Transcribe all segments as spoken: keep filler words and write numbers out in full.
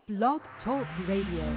Blog Talk Radio.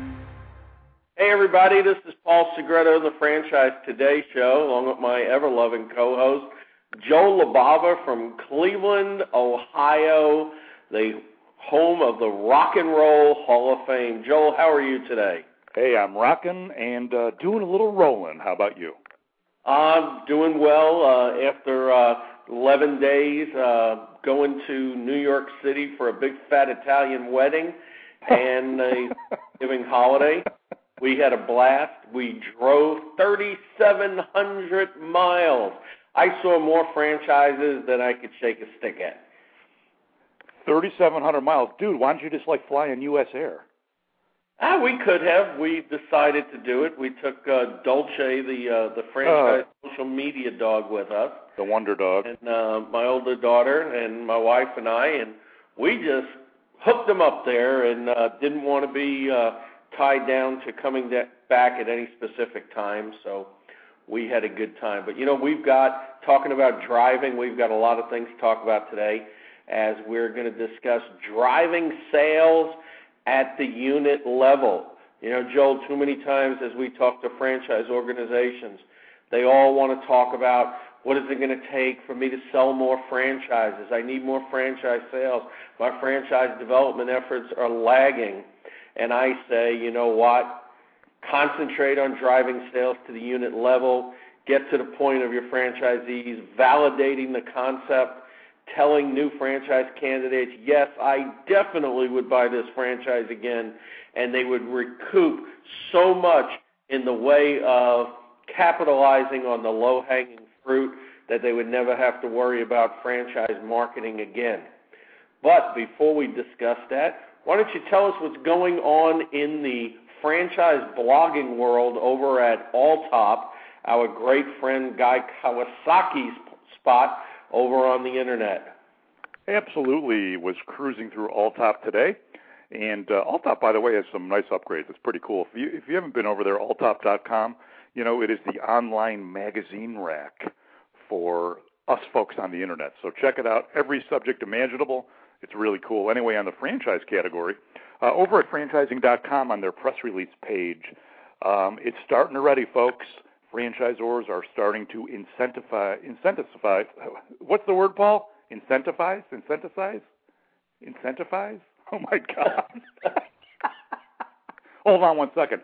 Hey everybody, this is Paul Segreto of the Franchise Today Show, along with my ever-loving co-host, Joe LaBava from Cleveland, Ohio, the home of the Rock and Roll Hall of Fame. Joel, how are you today? Hey, I'm rocking and uh, doing a little rolling. How about you? I'm doing well uh, after uh, eleven days uh, going to New York City for a big fat Italian wedding and a Thanksgiving holiday. We had a blast. We drove thirty-seven hundred miles. I saw more franchises than I could shake a stick at. thirty-seven hundred miles. Dude, why don't you just, like, fly in U S Air? Ah, we could have. We decided to do it. We took uh, Dolce, the uh, the franchise uh, social media dog, with us. The wonder dog. And uh, my older daughter and my wife and I, and we just hooked them up there and uh, didn't want to be uh, tied down to coming back at any specific time, so we had a good time. But, you know, we've got, talking about driving, we've got a lot of things to talk about today as we're going to discuss driving sales at the unit level. You know, Joel, too many times as we talk to franchise organizations, they all want to talk about what is it going to take for me to sell more franchises. I need more franchise sales. My franchise development efforts are lagging. And I say, you know what, concentrate on driving sales to the unit level, get to the point of your franchisees, validating the concept, telling new franchise candidates, yes, I definitely would buy this franchise again, and they would recoup so much in the way of capitalizing on the low-hanging fruit that they would never have to worry about franchise marketing again. But before we discuss that, why don't you tell us what's going on in the franchise blogging world over at Alltop, our great friend Guy Kawasaki's spot over on the Internet? Absolutely. Was cruising through Alltop today. And uh, Alltop, by the way, has some nice upgrades. It's pretty cool. If you, if you haven't been over there, alltop dot com, you know, it is the online magazine rack for us folks on the Internet. So check it out. Every subject imaginable. It's really cool. Anyway, on the franchise category, uh, over at franchising dot com on their press release page, um, it's starting already, folks. Franchisors are starting to incentivize, incentivize, what's the word, Paul? Incentivize? Incentivize? Incentivize? Oh, my God. Hold on one second.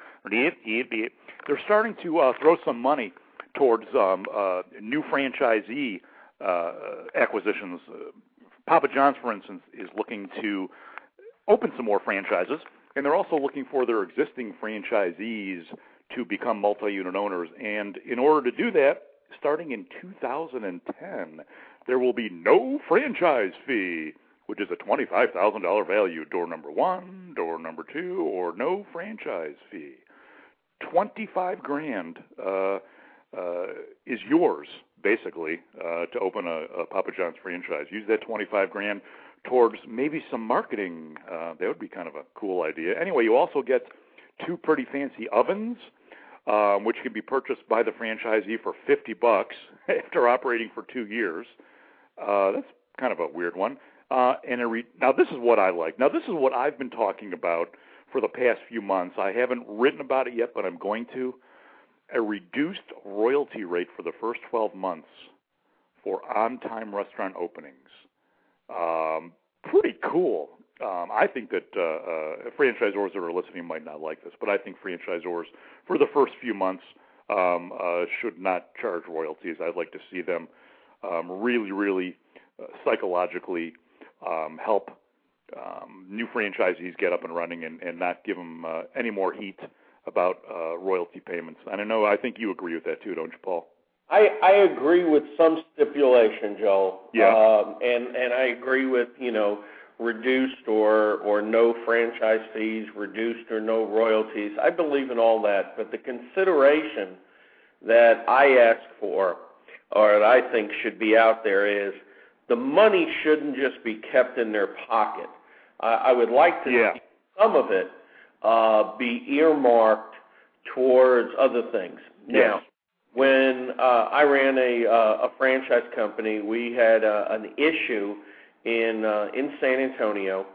They're starting to uh, throw some money towards um, uh, new franchisee uh, acquisitions. Papa John's, for instance, is looking to open some more franchises, and they're also looking for their existing franchisees to become multi-unit owners. And in order to do that, starting in two thousand ten, there will be no franchise fee, which is a twenty-five thousand dollars value, door number one, door number two, or no franchise fee. twenty-five grand uh, uh, is yours, basically, uh, to open a, a Papa John's franchise. Use that twenty-five grand towards maybe some marketing. Uh, that would be kind of a cool idea. Anyway, you also get two pretty fancy ovens, um, which can be purchased by the franchisee for fifty bucks after operating for two years. Uh, that's kind of a weird one. Uh, and a re- now this is what I like. Now this is what I've been talking about for the past few months. I haven't written about it yet, but I'm going to. A reduced royalty rate for the first twelve months for on-time restaurant openings. Um, pretty cool. Um, I think that uh, uh, franchisors that are listening might not like this, but I think franchisors for the first few months um, uh, should not charge royalties. I'd like to see them um, really, really uh, psychologically um, help um, new franchisees get up and running and, and not give them uh, any more heat about uh, royalty payments. And I know, I think you agree with that too, don't you, Paul? I, I agree with some stipulation, Joel. Yeah. Um, and, and I agree with, you know, reduced or, or no franchise fees, reduced or no royalties. I believe in all that. But the consideration that I ask for or that I think should be out there is the money shouldn't just be kept in their pocket. I, I would like to yeah. see some of it uh, be earmarked towards other things. Now, yes. when uh, I ran a, uh, a franchise company, we had uh, an issue in uh, in San Antonio,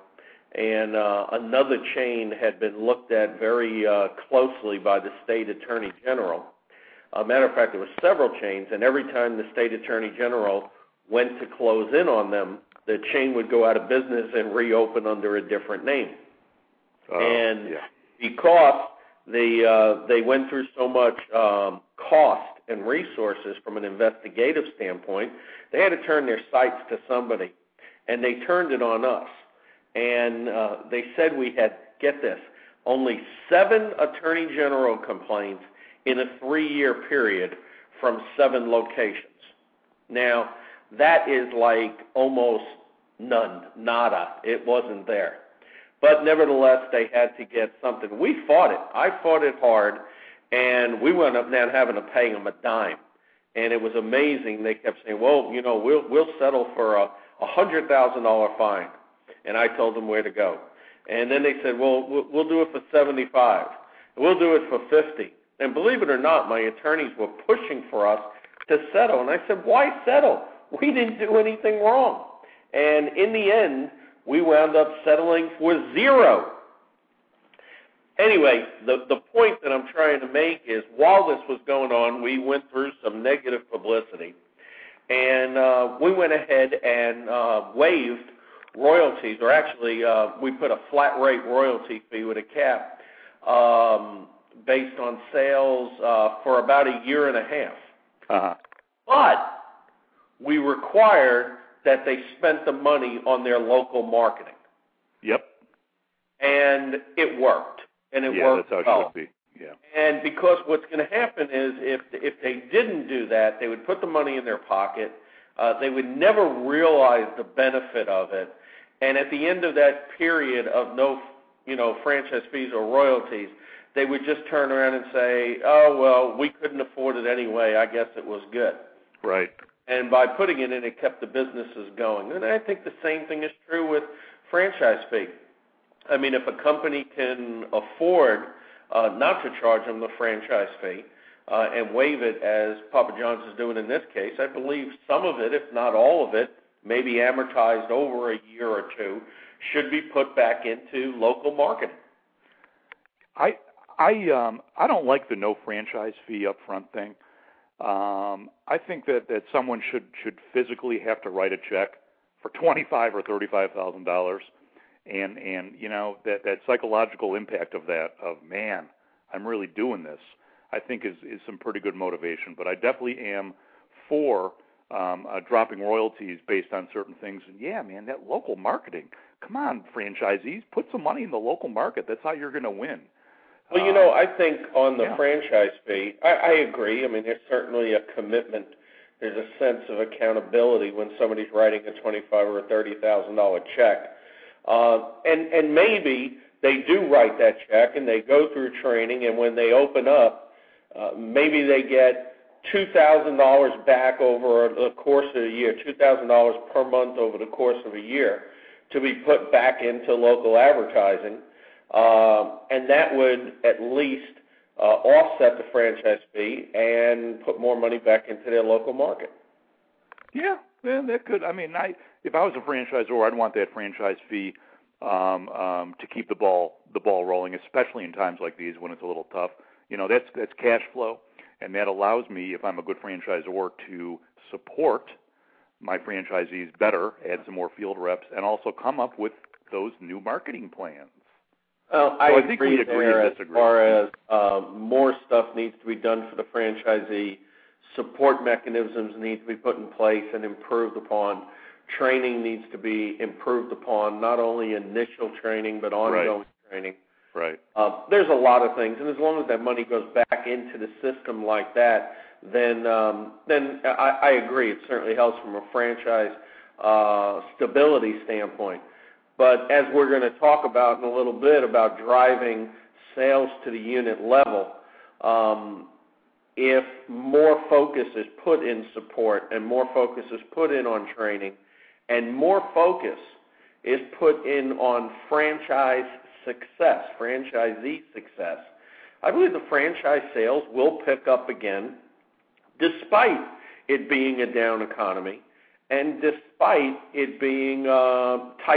and uh, another chain had been looked at very uh, closely by the state attorney general. As a matter of fact, there were several chains, and every time the state attorney general went to close in on them, the chain would go out of business and reopen under a different name. Uh, and yeah. because they uh, they went through so much um, cost and resources from an investigative standpoint, they had to turn their sights to somebody, and they turned it on us. And uh, they said we had, get this, only seven attorney general complaints in a three-year period from seven locations. Now, that is like almost none, nada. It wasn't there. But nevertheless, they had to get something. We fought it. I fought it hard, and we wound up now having to pay them a dime. And it was amazing. They kept saying, well, you know, we'll we'll settle for a one hundred thousand dollars fine. And I told them where to go. And then they said, well, we'll do it for seventy-five. We'll do it for fifty. And believe it or not, my attorneys were pushing for us to settle. And I said, why settle? We didn't do anything wrong. And in the end, we wound up settling for zero. Anyway, the, the point that I'm trying to make is while this was going on, we went through some negative publicity. And uh, we went ahead and uh, waived royalties, or actually uh, we put a flat rate royalty fee with a cap um, based on sales uh, for about a year and a half. Uh-huh. But we required that they spent the money on their local marketing. Yep. And it worked. And it yeah, worked that's how it well. should be. Yeah. And because what's going to happen is if if they didn't do that, they would put the money in their pocket. Uh, they would never realize the benefit of it. And at the end of that period of no, you know, franchise fees or royalties, they would just turn around and say, oh, well, we couldn't afford it anyway. I guess it was good. Right. And by putting it in, it kept the businesses going. And I think the same thing is true with franchise fee. I mean, if a company can afford uh, not to charge them the franchise fee uh, and waive it, as Papa John's is doing in this case, I believe some of it, if not all of it, maybe amortized over a year or two, should be put back into local marketing. I I um I don't like the no franchise fee up front thing. Um, I think that, that someone should should physically have to write a check for twenty five or thirty five thousand dollars, and and you know that, that psychological impact of that of man, I'm really doing this, I think is is some pretty good motivation. But I definitely am for um, uh, dropping royalties based on certain things. And yeah, man, that local marketing. Come on, franchisees, put some money in the local market. That's how you're going to win. Well, you know, I think on the yeah. franchise fee, I, I agree. I mean, there's certainly a commitment. There's a sense of accountability when somebody's writing a twenty-five thousand dollars or thirty thousand dollars check. Uh, and, and maybe they do write that check and they go through training, and when they open up, uh, maybe they get two thousand dollars back over the course of a year, two thousand dollars per month over the course of a year to be put back into local advertising. Uh, and that would at least uh, offset the franchise fee and put more money back into their local market. Yeah, yeah, that could. I mean, I if I was a franchisor, I'd want that franchise fee um, um, to keep the ball the ball rolling, especially in times like these when it's a little tough. You know, that's that's cash flow, and that allows me, if I'm a good franchisor, to support my franchisees better, add some more field reps, and also come up with those new marketing plans. Well, I, so I agree think we agree there and as disagree. far as uh, more stuff needs to be done for the franchisee. Support mechanisms need to be put in place and improved upon. Training needs to be improved upon, not only initial training but ongoing right. training. Right. Uh, there's a lot of things, and as long as that money goes back into the system like that, then um, then I, I agree. It certainly helps from a franchise uh, stability standpoint. But as we're going to talk about in a little bit about driving sales to the unit level, um, if more focus is put in support and more focus is put in on training and more focus is put in on franchise success, franchisee success, I believe the franchise sales will pick up again despite it being a down economy and despite it being uh, tight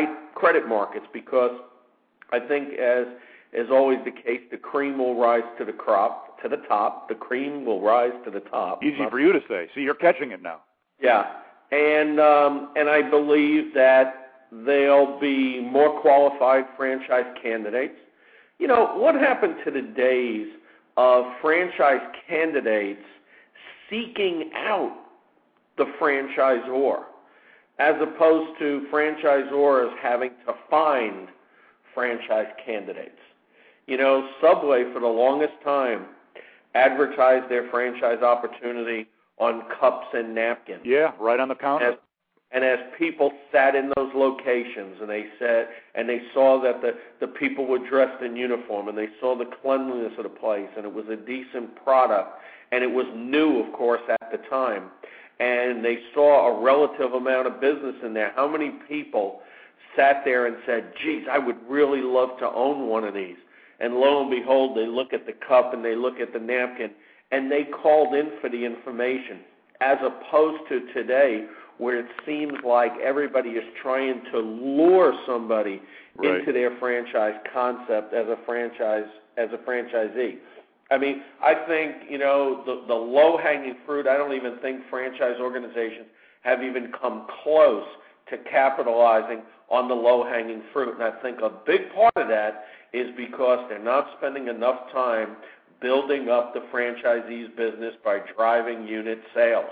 credit markets, because I think, as is always the case, the cream will rise to the crop, to the top. The cream will rise to the top. Easy for you to say. See, you're catching it now. Yeah, and um, and I believe that there'll be more qualified franchise candidates. You know, what happened to the days of franchise candidates seeking out the franchisor, as opposed to franchisors having to find franchise candidates? You know, Subway for the longest time advertised their franchise opportunity on cups and napkins. Yeah, right on the counter. As, and as people sat in those locations and they said, and they saw that the, the people were dressed in uniform, and they saw the cleanliness of the place, and it was a decent product, and it was new, of course, at the time, and they saw a relative amount of business in there, how many people sat there and said, geez, I would really love to own one of these? And lo and behold, they look at the cup and they look at the napkin, and they called in for the information, as opposed to today, where it seems like everybody is trying to lure somebody right. into their franchise concept as a franchise as a franchisee. I mean, I think, you know, the, the low-hanging fruit, I don't even think franchise organizations have even come close to capitalizing on the low-hanging fruit. And I think a big part of that is because they're not spending enough time building up the franchisee's business by driving unit sales.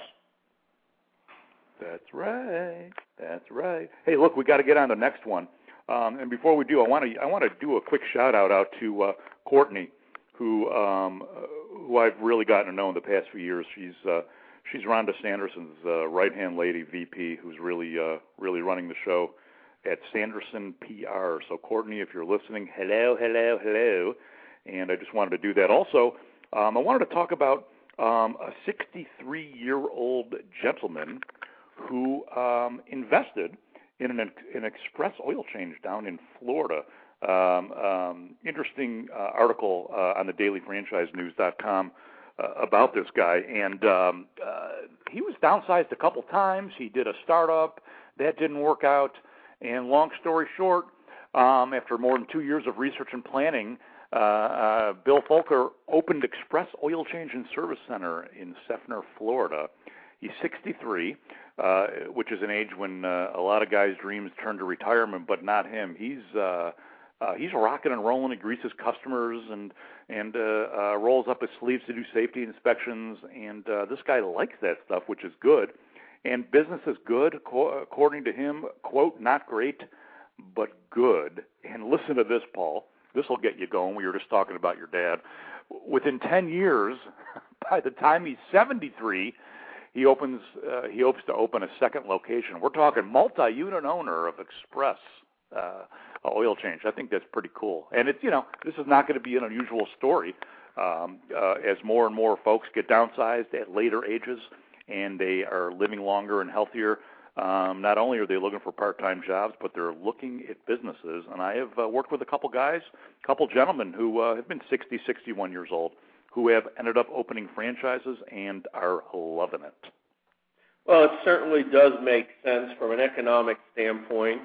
That's right. That's right. Hey, look, we got to get on the next one. Um, and before we do, I want to I want to do a quick shout out out to uh, Courtney, who um, who I've really gotten to know in the past few years. She's uh, she's Rhonda Sanderson's uh, right hand lady V P, who's really uh, really running the show at Sanderson P R. So Courtney, if you're listening, hello, hello, hello. And I just wanted to do that. Also, um, I wanted to talk about um, a sixty-three-year-old gentleman who um, invested in an, an express oil change down in Florida. Um, um, interesting uh, article uh, on the daily franchise news dot com uh, about this guy. And um, uh, he was downsized a couple times. He did a startup. That didn't work out. And long story short, um, after more than two years of research and planning, uh, uh, Bill Fulker opened Express Oil Change and Service Center in Seffner, Florida. He's sixty-three, uh, which is an age when uh, a lot of guys' dreams turn to retirement, but not him. He's uh, uh, he's rocking and rolling. He greases customers and and uh, uh, rolls up his sleeves to do safety inspections. And uh, this guy likes that stuff, which is good. And business is good, according to him. Quote, not great, but good. And listen to this, Paul. This will get you going. We were just talking about your dad. Within ten years, by the time he's seventy-three, he opens. Uh, he hopes to open a second location. We're talking multi-unit owner of Express uh, Oil Change. I think that's pretty cool. And it's you know this is not going to be an unusual story. Um, uh, as more and more folks get downsized at later ages, and they are living longer and healthier. Um, not only are they looking for part-time jobs, but they're looking at businesses. And I have uh, worked with a couple guys, a couple gentlemen who uh, have been sixty, sixty-one years old, who have ended up opening franchises and are loving it. Well, it certainly does make sense from an economic standpoint.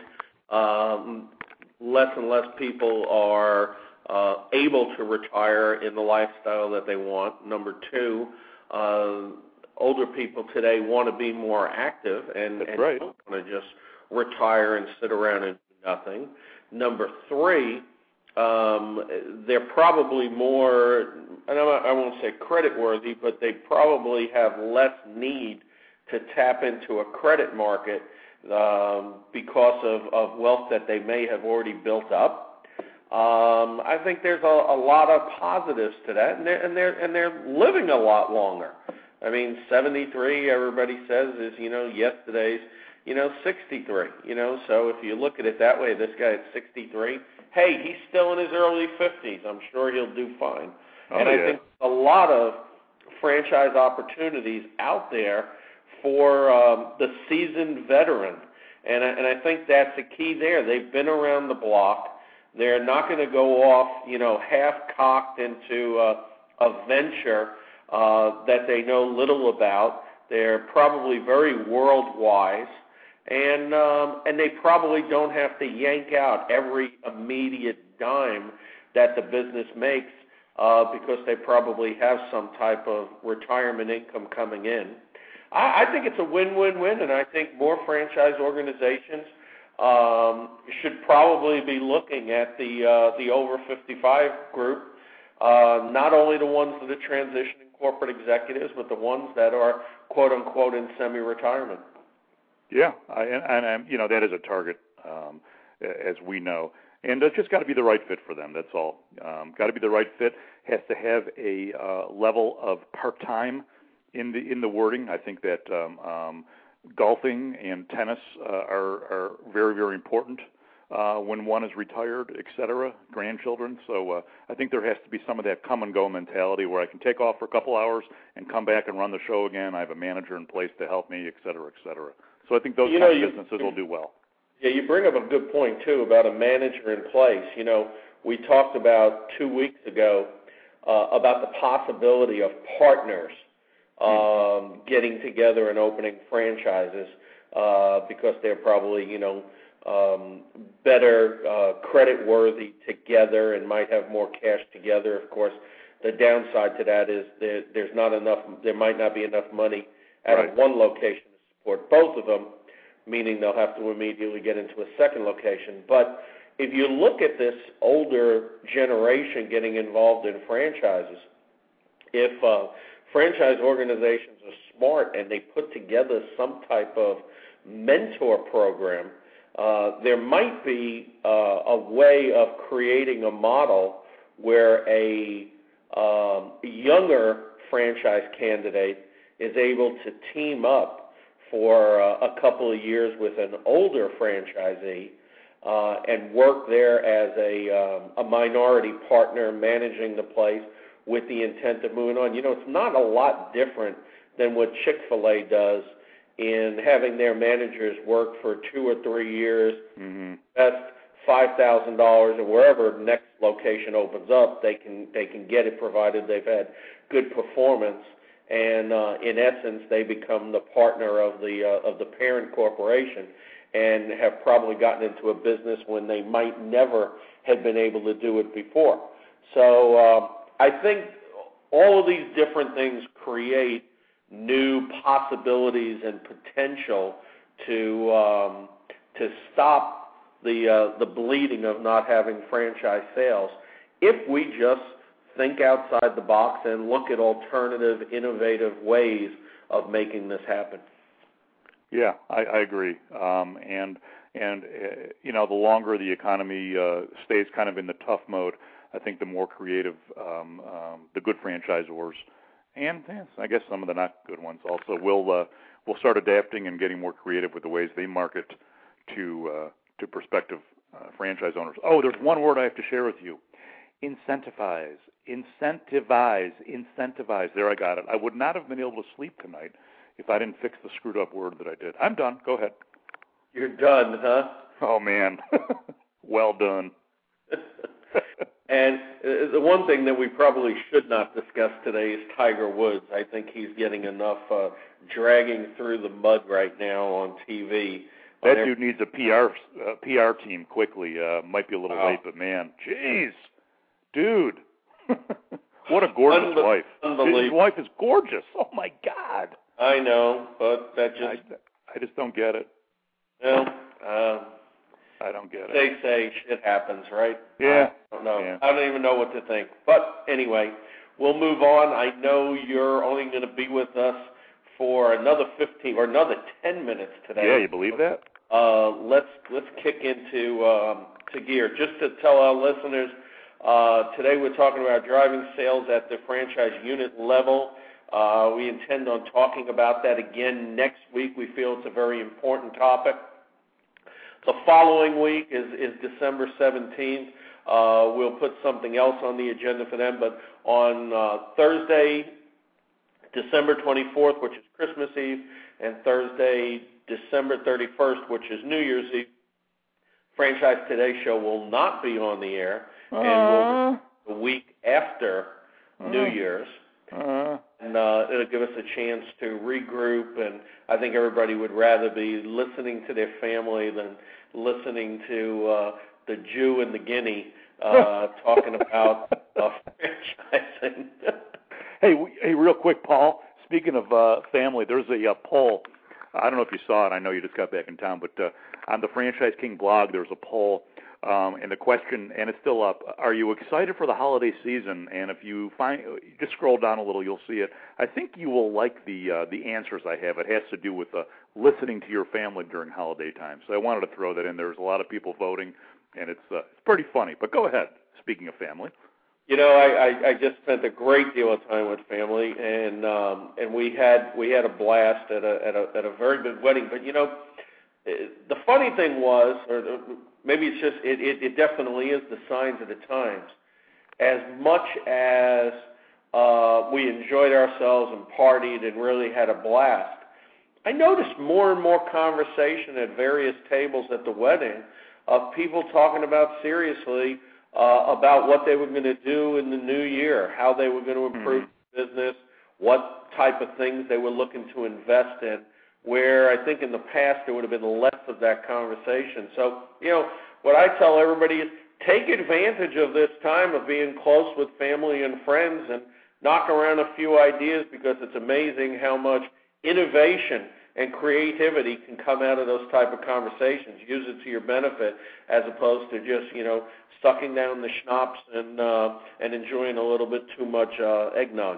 Um, less and less people are uh, able to retire in the lifestyle that they want. Number two, uh, older people today want to be more active and, and right. don't want to just retire and sit around and do nothing. Number three, um, they're probably more, and I won't say credit worthy, but they probably have less need to tap into a credit market um, because of, of wealth that they may have already built up. Um, I think there's a, a lot of positives to that, and they're, and they're and they're living a lot longer. I mean, seventy-three, everybody says, is, you know, yesterday's, you know, sixty-three, you know. So if you look at it that way, this guy at sixty-three, hey, he's still in his early fifties. I'm sure he'll do fine. Oh, and yeah. I think a lot of franchise opportunities out there for um, the seasoned veteran. And I, and I think that's the key there. They've been around the block. They're not going to go off, you know, half-cocked into uh, a venture Uh, that they know little about. They're probably very world-wise, and um, and they probably don't have to yank out every immediate dime that the business makes uh, because they probably have some type of retirement income coming in. I, I think it's a win-win-win, and I think more franchise organizations um, should probably be looking at the uh, the over fifty-five group, uh, not only the ones that are transitioning corporate executives, but the ones that are quote-unquote in semi-retirement. Yeah, I, and, and you know that is a target, um, as we know, and it's just got to be the right fit for them. That's all. Um, got to be the right fit. Has to have a uh, level of part-time in the in the wording. I think that um, um, golfing and tennis uh, are are very very important uh, when one is retired, et cetera. Grandchildren. So uh, I think there has to be some of that come and go mentality where I can take off for a couple hours and come back and run the show again. I have a manager in place to help me, et cetera, et cetera. So I think those you kinds know, of businesses you, will do well. Yeah, you bring up a good point, too, about a manager in place. You know, we talked about two weeks ago uh, about the possibility of partners um, mm-hmm. getting together and opening franchises uh, because they're probably, you know, um, better uh, credit-worthy together and might have more cash together. Of course, the downside to that is there, there's not enough, there might not be enough money at right. one location for both of them, meaning they'll have to immediately get into a second location. But if you look at this older generation getting involved in franchises, if uh, franchise organizations are smart and they put together some type of mentor program, uh, there might be uh, a way of creating a model where a um, younger franchise candidate is able to team up for uh, a couple of years with an older franchisee uh, and work there as a, um, a minority partner managing the place with the intent of moving on. You know, it's not a lot different than what Chick-fil-A does in having their managers work for two or three years, mm-hmm. invest five thousand dollars, and wherever the next location opens up, they can they can get it provided they've had good performance. And uh, in essence, they become the partner of the uh, of the parent corporation, and have probably gotten into a business when they might never have been able to do it before. So uh, I think all of these different things create new possibilities and potential to um, to stop the uh, the bleeding of not having franchise sales if we just think outside the box and look at alternative, innovative ways of making this happen. Yeah, I, I agree. Um, and and uh, you know, the longer the economy uh, stays kind of in the tough mode, I think the more creative um, um, the good franchisors and yes, I guess some of the not good ones also will uh, will start adapting and getting more creative with the ways they market to uh, to prospective uh, franchise owners. Oh, there's one word I have to share with you. Incentivize, incentivize, incentivize. There, I got it. I would not have been able to sleep tonight if I didn't fix the screwed up word that I did. I'm done. Go ahead. You're done, huh? Oh, man. Well done. And uh, the one thing that we probably should not discuss today is Tiger Woods. I think he's getting enough uh, dragging through the mud right now on T V. That dude needs a P R uh, P R team quickly. Uh, might be a little wow. late, but, man, jeez. Dude, what a gorgeous Unbe- wife. Unbelievable. His wife is gorgeous. Oh, my God. I know, but that just... I, I just don't get it. Well, um, I don't get it. They say shit happens, right? Yeah. I don't know. Yeah. I don't even know what to think. But anyway, we'll move on. I know you're only going to be with us for another fifteen or another ten minutes today. Yeah, you believe that? Uh, let's let's kick into um, to gear. Just to tell our listeners, Uh, today we're talking about driving sales at the franchise unit level. Uh, we intend on talking about that again next week. We feel it's a very important topic. The following week is, is December seventeenth. Uh, we'll put something else on the agenda for them, but on uh, Thursday, December twenty-fourth, which is Christmas Eve, and Thursday, December thirty-first, which is New Year's Eve, Franchise Today show will not be on the air. Uh, and we'll the week after uh, New Year's. Uh, and uh, it'll give us a chance to regroup. And I think everybody would rather be listening to their family than listening to uh, the Jew and the guinea uh, talking about uh, franchising. hey, hey, real quick, Paul. Speaking of uh, family, there's a uh, poll. I don't know if you saw it. I know you just got back in town, but uh, on the Franchise King blog, there's a poll, um, and the question, and it's still up, are you excited for the holiday season? And if you find, just scroll down a little, you'll see it. I think you will like the uh, the answers I have. It has to do with uh, listening to your family during holiday time. So I wanted to throw that in. There's a lot of people voting, and it's uh, it's pretty funny. But go ahead, speaking of family. You know, I, I, I just spent a great deal of time with family, and um, and we had we had a blast at a at a at a very good wedding. But you know, the funny thing was, or maybe it's just it, it, it definitely is the signs of the times. As much as uh, we enjoyed ourselves and partied and really had a blast, I noticed more and more conversation at various tables at the wedding of people talking about seriously. Uh, about what they were going to do in the new year, how they were going to improve mm-hmm. business, what type of things they were looking to invest in, where I think in the past there would have been less of that conversation. So, you know, what I tell everybody is take advantage of this time of being close with family and friends and knock around a few ideas, because it's amazing how much innovation and creativity can come out of those type of conversations. Use it to your benefit as opposed to just, you know, sucking down the schnapps and uh, and enjoying a little bit too much uh, eggnog.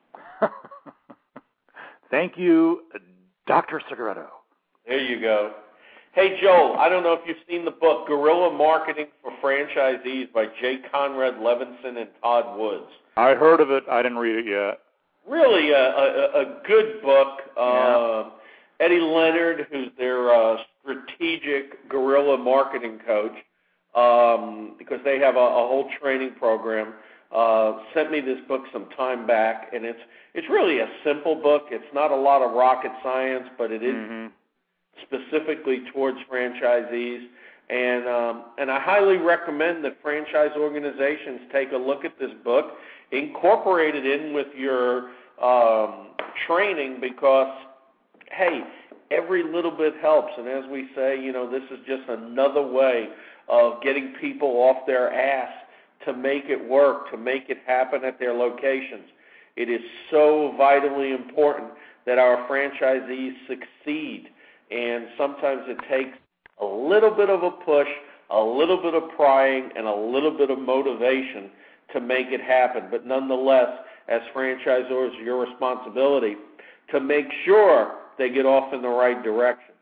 Thank you, Doctor Cigaretto. There you go. Hey, Joel, I don't know if you've seen the book Guerrilla Marketing for Franchisees by J. Conrad Levinson and Todd Woods. I heard of it. I didn't read it yet. Really a, a, a good book. Yeah. Uh, Eddie Leonard, who's their uh, strategic guerrilla marketing coach, um, because they have a, a whole training program, uh, sent me this book some time back, and it's it's really a simple book. It's not a lot of rocket science, but it is mm-hmm. specifically towards franchisees, and um, and I highly recommend that franchise organizations take a look at this book, incorporate it in with your um, training, because hey, every little bit helps. And as we say, you know, this is just another way of getting people off their ass to make it work, to make it happen at their locations. It is so vitally important that our franchisees succeed. And sometimes it takes a little bit of a push, a little bit of prying, and a little bit of motivation to make it happen. But nonetheless, as franchisors, your responsibility to make sure they get off in the right direction.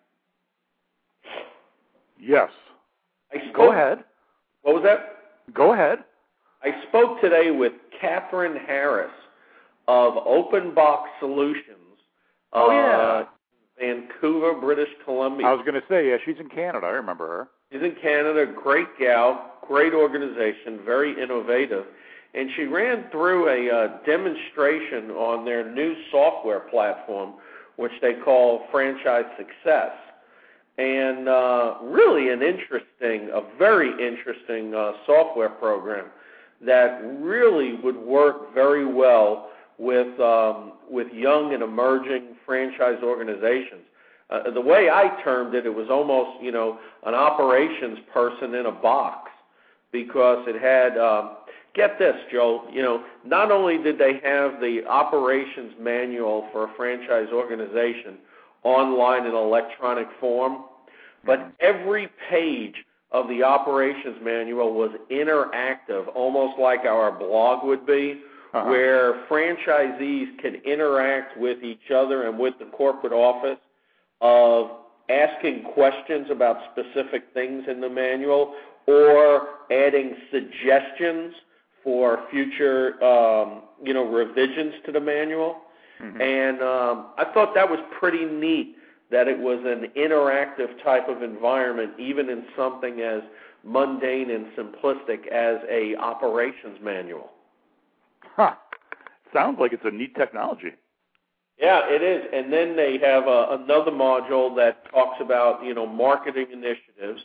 Yes. I spoke, Go ahead. What was that? Go ahead. I spoke today with Catherine Harris of Open Box Solutions. Oh, yeah. Uh, Vancouver, British Columbia. I was going to say, yeah, she's in Canada. I remember her. She's in Canada. Great gal, great organization, very innovative. And she ran through a uh, demonstration on their new software platform, which they call Franchise Success. And uh, really an interesting, a very interesting uh, software program that really would work very well with um, with young and emerging franchise organizations. Uh, the way I termed it, it was almost, you know, an operations person in a box, because it had, um, get this, Joe, you know, not only did they have the operations manual for a franchise organization online in electronic form, but every page of the operations manual was interactive, almost like our blog would be, uh-huh. where franchisees can interact with each other and with the corporate office of asking questions about specific things in the manual or adding suggestions for future, um, you know, revisions to the manual. Mm-hmm. And um, I thought that was pretty neat, that it was an interactive type of environment, even in something as mundane and simplistic as a operations manual. Huh. Sounds like it's a neat technology. Yeah, it is. And then they have uh, another module that talks about, you know, marketing initiatives,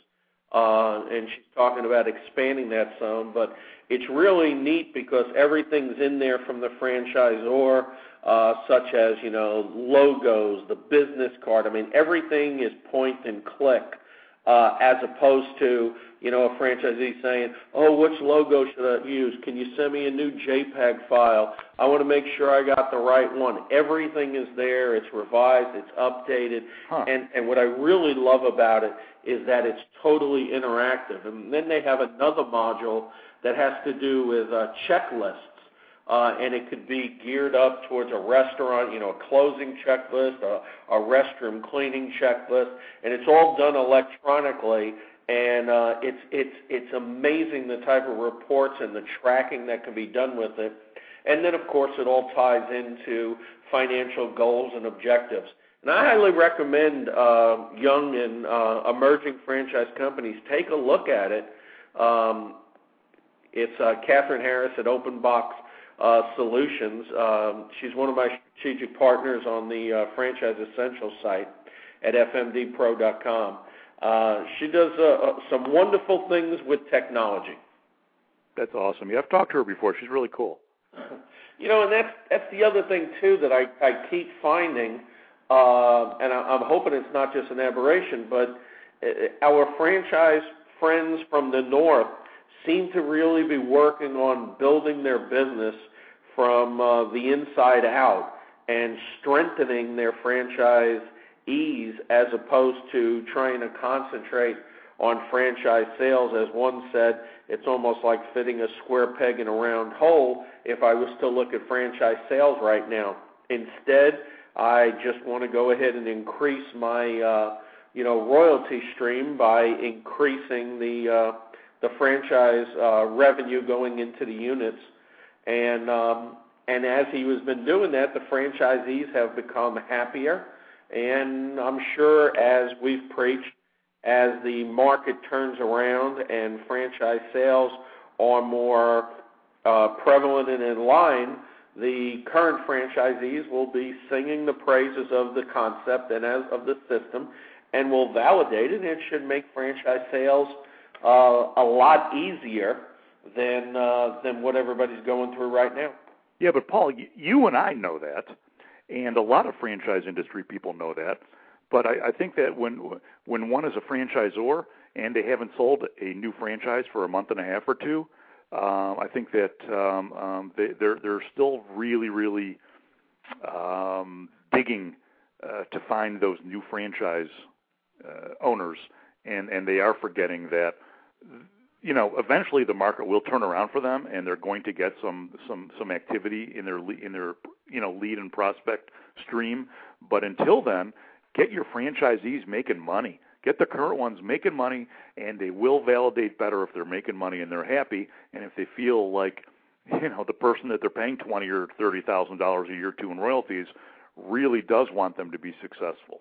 uh, and she's talking about expanding that some. But it's really neat because everything's in there from the franchisor, uh, such as, you know, logos, the business card. I mean, everything is point and click, uh, as opposed to, you know, a franchisee saying, oh, which logo should I use? Can you send me a new JPEG file? I want to make sure I got the right one. Everything is there. It's revised. It's updated. Huh. And, and what I really love about it is that it's totally interactive. And then they have another module that has to do with uh, checklists. Uh, and it could be geared up towards a restaurant, you know, a closing checklist, a, a restroom cleaning checklist, and it's all done electronically. And uh, it's it's it's amazing the type of reports and the tracking that can be done with it. And then, of course, it all ties into financial goals and objectives. And I highly recommend uh, young and uh, emerging franchise companies take a look at it. Um, it's uh, Catherine Harris at Open Box uh, Solutions. Um, she's one of my strategic partners on the uh, Franchise Essentials site at f m d pro dot com. Uh, she does uh, uh, some wonderful things with technology. That's awesome. Yeah, I've talked to her before. She's really cool. You know, and that's that's the other thing too that I, I keep finding, uh, and I, I'm hoping it's not just an aberration, but our franchise friends from the north seem to really be working on building their business from uh, the inside out and strengthening their franchisees as opposed to trying to concentrate on franchise sales. As one said, it's almost like fitting a square peg in a round hole if I was to look at franchise sales right now. Instead, I just want to go ahead and increase my uh, you know, royalty stream by increasing the uh, the franchise uh, revenue going into the units. And um, and as he has been doing that, the franchisees have become happier. And I'm sure, as we've preached, as the market turns around and franchise sales are more uh, prevalent and in line, the current franchisees will be singing the praises of the concept and as of the system, and will validate it. And it should make franchise sales uh, a lot easier than uh, than what everybody's going through right now. Yeah, but Paul, you and I know that, and a lot of franchise industry people know that. But I, I think that when when one is a franchisor and they haven't sold a new franchise for a month and a half or two, um, I think that um, um, they, they're they're still really really um, digging uh, to find those new franchise uh, owners, and, and they are forgetting that, you know, eventually the market will turn around for them, and they're going to get some some some activity in their in their you know lead and prospect stream. But until then, get your franchisees making money. Get the current ones making money, and they will validate better if they're making money and they're happy, and if they feel like, you know, the person that they're paying twenty or thirty thousand dollars a year to in royalties really does want them to be successful.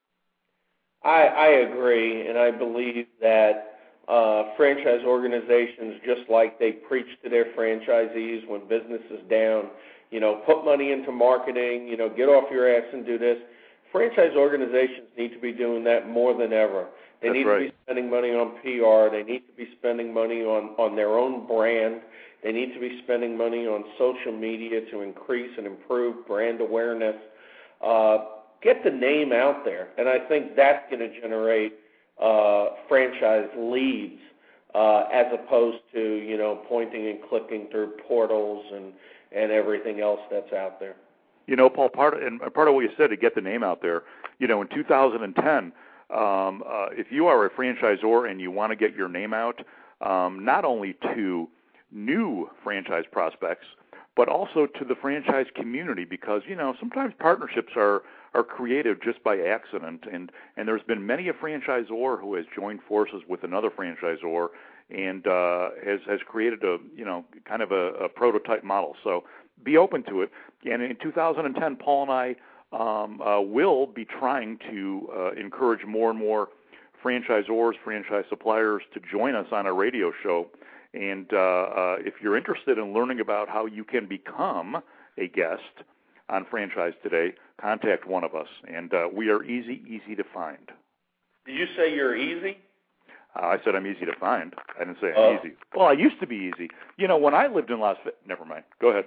I, I agree, and I believe that uh, franchise organizations, just like they preach to their franchisees when business is down, you know, put money into marketing, you know, get off your ass and do this. Franchise organizations need to be doing that more than ever. They That's need right. to be spending money on P R. They need to be spending money on, on their own brand. They need to be spending money on social media to increase and improve brand awareness. Uh, get the name out there, and I think that's going to generate uh, franchise leads uh, as opposed to, you know, pointing and clicking through portals and, and everything else that's out there. You know, Paul, part of, and part of what you said, to get the name out there, you know, in two thousand ten, um, uh, if you are a franchisor and you want to get your name out, um, not only to new franchise prospects, but also to the franchise community, because, you know, sometimes partnerships are, are created just by accident, and, and there's been many a franchisor who has joined forces with another franchisor and uh, has, has created a, you know, kind of a, a prototype model. So be open to it. And in two thousand ten, Paul and I um, uh, will be trying to uh, encourage more and more franchisors, franchise suppliers to join us on a radio show. And uh, uh, if you're interested in learning about how you can become a guest on Franchise Today, contact one of us. And uh, we are easy, easy to find. Did you say you're easy? Uh, I said I'm easy to find. I didn't say I'm Oh. easy. Well, I used to be easy. You know, when I lived in Las Vegas, never mind. Go ahead.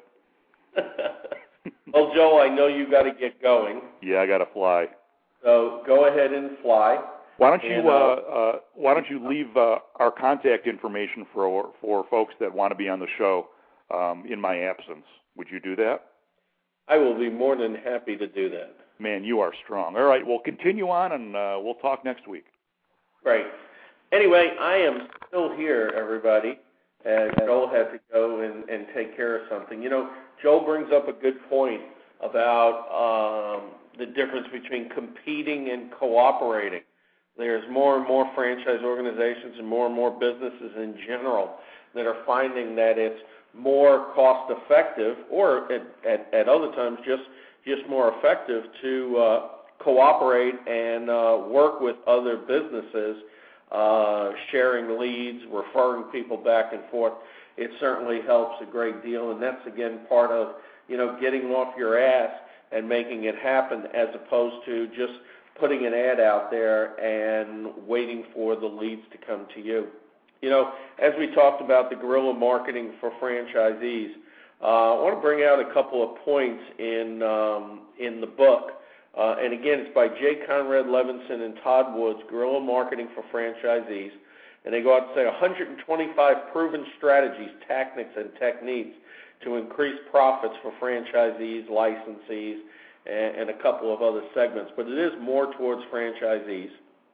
Well, Joe, I know you got to get going. Yeah, I got to fly. So go ahead and fly. Why don't you and, uh, uh, uh, Why don't you leave uh, our contact information for for folks that want to be on the show um, in my absence? Would you do that? I will be more than happy to do that. Man, you are strong. All right, we'll continue on, and uh, we'll talk next week. Great. Anyway, I am still here, everybody, and Joel had to go and, and take care of something. You know, Joel brings up a good point about um, the difference between competing and cooperating. There's more and more franchise organizations and more and more businesses in general that are finding that it's more cost effective, or at, at, at other times just just more effective to uh, cooperate and uh, work with other businesses, uh, sharing leads, referring people back and forth. It certainly helps a great deal, and that's again part of, you know, getting off your ass and making it happen, as opposed to just putting an ad out there and waiting for the leads to come to you. You know, as we talked about the guerrilla marketing for franchisees, uh, I want to bring out a couple of points in um, in the book. Uh, and again, it's by J. Conrad Levinson and Todd Woods, Guerrilla Marketing for Franchisees. And they go out and say one hundred twenty-five proven strategies, tactics, and techniques to increase profits for franchisees, licensees, and, and a couple of other segments. But it is more towards franchisees.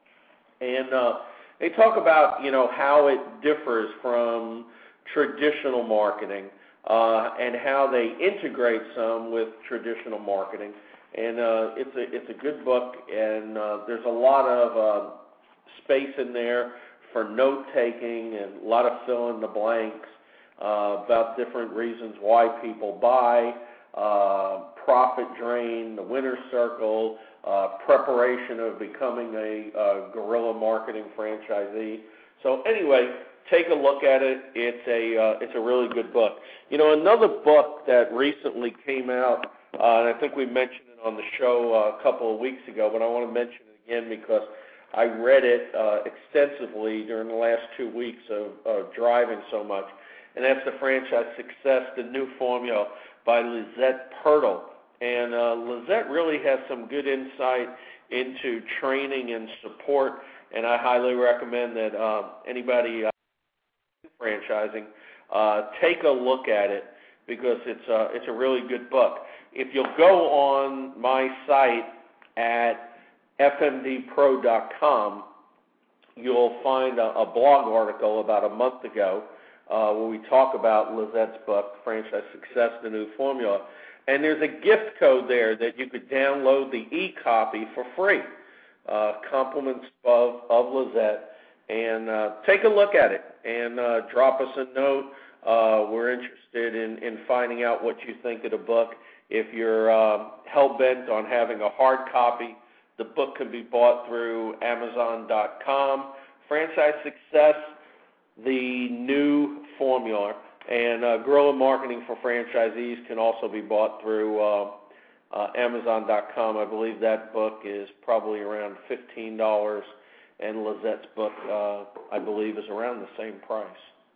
And uh, they talk about, you know, how it differs from traditional marketing uh, and how they integrate some with traditional marketing. And uh, it's a it's a good book, and uh, there's a lot of uh, space in there for note-taking and a lot of fill-in-the-blanks uh, about different reasons why people buy, uh, profit drain, the winner's circle, uh, preparation of becoming a uh, guerrilla marketing franchisee. So anyway, take a look at it. It's a uh, it's a really good book. You know, another book that recently came out, uh, and I think we mentioned it on the show uh, a couple of weeks ago, but I want to mention it again because I read it uh, extensively during the last two weeks of uh, driving so much, and that's The Franchise Success, the New Formula by Lizette Pirtle. And uh, Lizette really has some good insight into training and support, and I highly recommend that uh, anybody uh, franchising uh, take a look at it because it's uh, it's a really good book. If you'll go on my site at F M D pro dot com, you'll find a, a blog article about a month ago uh, where we talk about Lizette's book, Franchise Success, the New Formula. And there's a gift code there that you could download the e-copy for free, uh, compliments of, of Lizette. And uh, take a look at it and uh, drop us a note. Uh, we're interested in, in finding out what you think of the book. If you're uh, hell-bent on having a hard copy, the book can be bought through Amazon dot com. Franchise Success, the New Formula, and uh, Guerrilla Marketing for Franchisees can also be bought through uh, uh, Amazon dot com. I believe that book is probably around fifteen dollars, and Lizette's book, uh, I believe, is around the same price.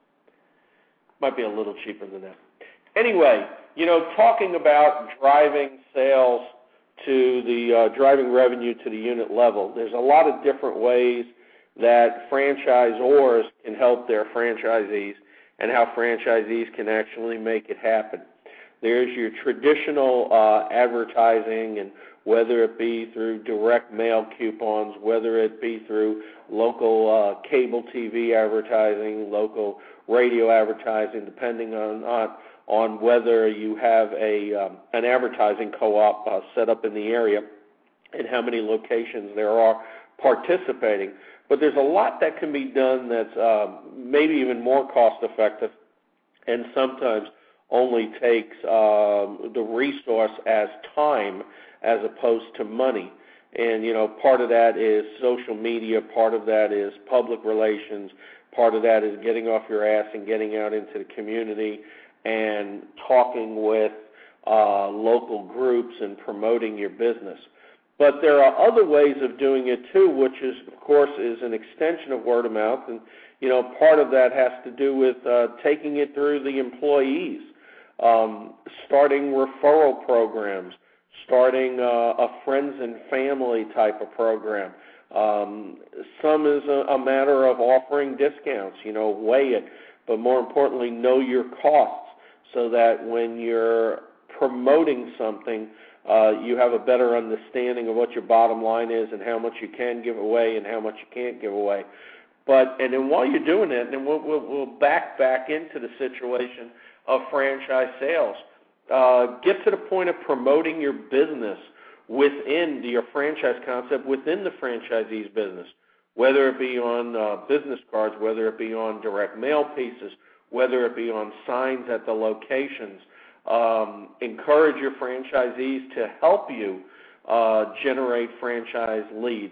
Might be a little cheaper than that. Anyway, you know, talking about driving sales to the uh, driving revenue to the unit level, there's a lot of different ways that franchisors can help their franchisees and how franchisees can actually make it happen. There's your traditional uh, advertising, and whether it be through direct mail coupons, whether it be through local uh, cable T V advertising, local radio advertising, depending on on, on whether you have a um, an advertising co-op uh, set up in the area and how many locations there are participating. But there's a lot that can be done that's uh, maybe even more cost-effective and sometimes only takes um, the resource as time as opposed to money. And, you know, part of that is social media, part of that is public relations, part of that is getting off your ass and getting out into the community and talking with uh, local groups and promoting your business. But there are other ways of doing it too, which is, of course, is an extension of word of mouth. And, you know, part of that has to do with uh, taking it through the employees, um, starting referral programs, starting uh, a friends and family type of program. Um, some is a, a matter of offering discounts, you know, weigh it, but more importantly, know your costs so that when you're promoting something, uh, you have a better understanding of what your bottom line is and how much you can give away and how much you can't give away. But and then while you're doing it, then we'll, we'll, we'll back back into the situation of franchise sales. Uh, get to the point of promoting your business within the, your franchise concept within the franchisee's business, whether it be on uh, business cards, whether it be on direct mail pieces, whether it be on signs at the locations. Um, encourage your franchisees to help you uh, generate franchise leads.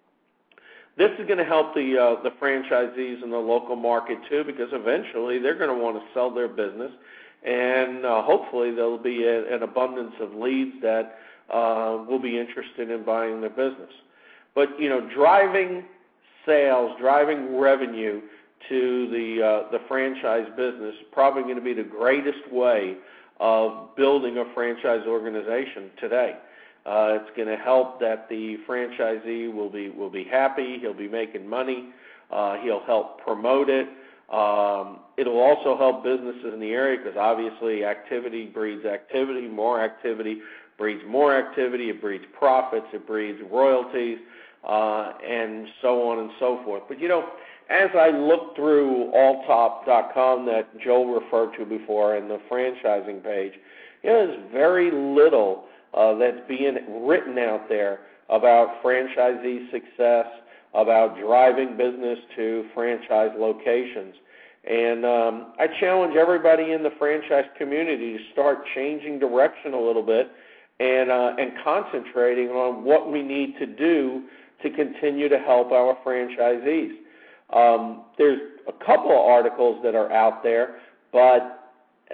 This is going to help the uh, the franchisees in the local market too, because eventually they're going to want to sell their business, and uh, hopefully there'll be a, an abundance of leads that uh, will be interested in buying their business. But you know, driving sales, driving revenue to the uh, the franchise business is probably going to be the greatest way of building a franchise organization today. Uh, it's going to help that the franchisee will be will be happy. He'll be making money. Uh, he'll help promote it. Um, it'll also help businesses in the area because obviously activity breeds activity. More activity breeds more activity. It breeds profits. It breeds royalties, uh, and so on and so forth. But you know, as I look through all top dot com that Joe referred to before and the franchising page, you know, there's very little uh, that's being written out there about franchisee success, about driving business to franchise locations. And um, I challenge everybody in the franchise community to start changing direction a little bit and uh, and concentrating on what we need to do to continue to help our franchisees. Um, there's a couple of articles that are out there, but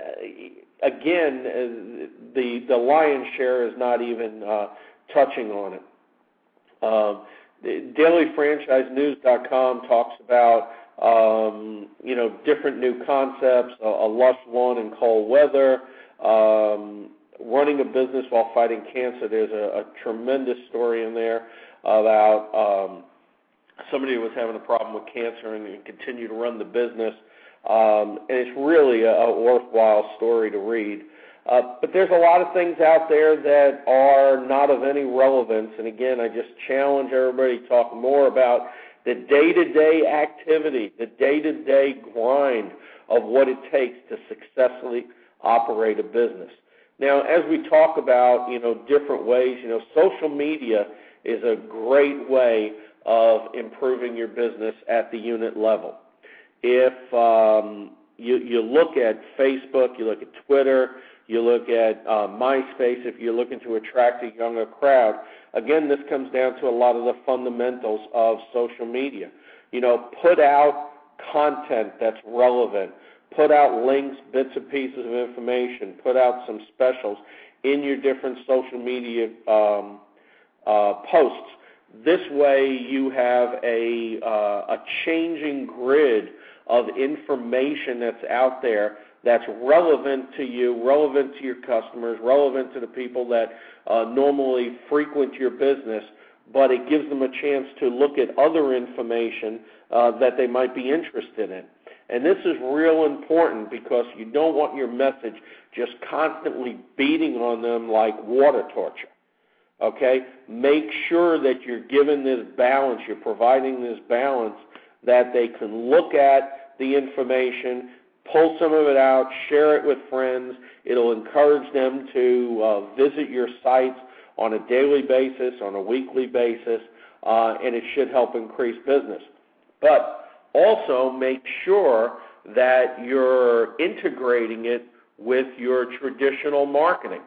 uh, again, uh, the the lion's share is not even uh, touching on it. Um, Daily Franchise News dot com talks about um, you know different new concepts, a, a lush lawn in cold weather, um, running a business while fighting cancer. There's a, a tremendous story in there about um, somebody who was having a problem with cancer and, and continue to run the business. Um, and it's really a, a worthwhile story to read. Uh, but there's a lot of things out there that are not of any relevance. And again, I just challenge everybody to talk more about the day-to-day activity, the day-to-day grind of what it takes to successfully operate a business. Now, as we talk about, you know, different ways, you know, social media is a great way of improving your business at the unit level. If um, you, you look at Facebook, you look at Twitter, you look at uh, MySpace, if you're looking to attract a younger crowd, again, this comes down to a lot of the fundamentals of social media. You know, put out content that's relevant. Put out links, bits and pieces of information. Put out some specials in your different social media um, uh, posts. This way you have a, uh, a changing grid of information that's out there that's relevant to you, relevant to your customers, relevant to the people that uh, normally frequent your business, but it gives them a chance to look at other information uh, that they might be interested in. And this is real important because you don't want your message just constantly beating on them like water torture. Okay? Make sure that you're giving this balance, you're providing this balance that they can look at the information, pull some of it out, share it with friends. It'll encourage them to uh, visit your sites on a daily basis, on a weekly basis, uh, and it should help increase business. But also make sure that you're integrating it with your traditional marketing.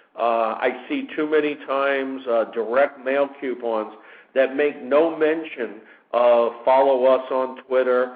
Uh, I see too many times uh, direct mail coupons that make no mention of follow us on Twitter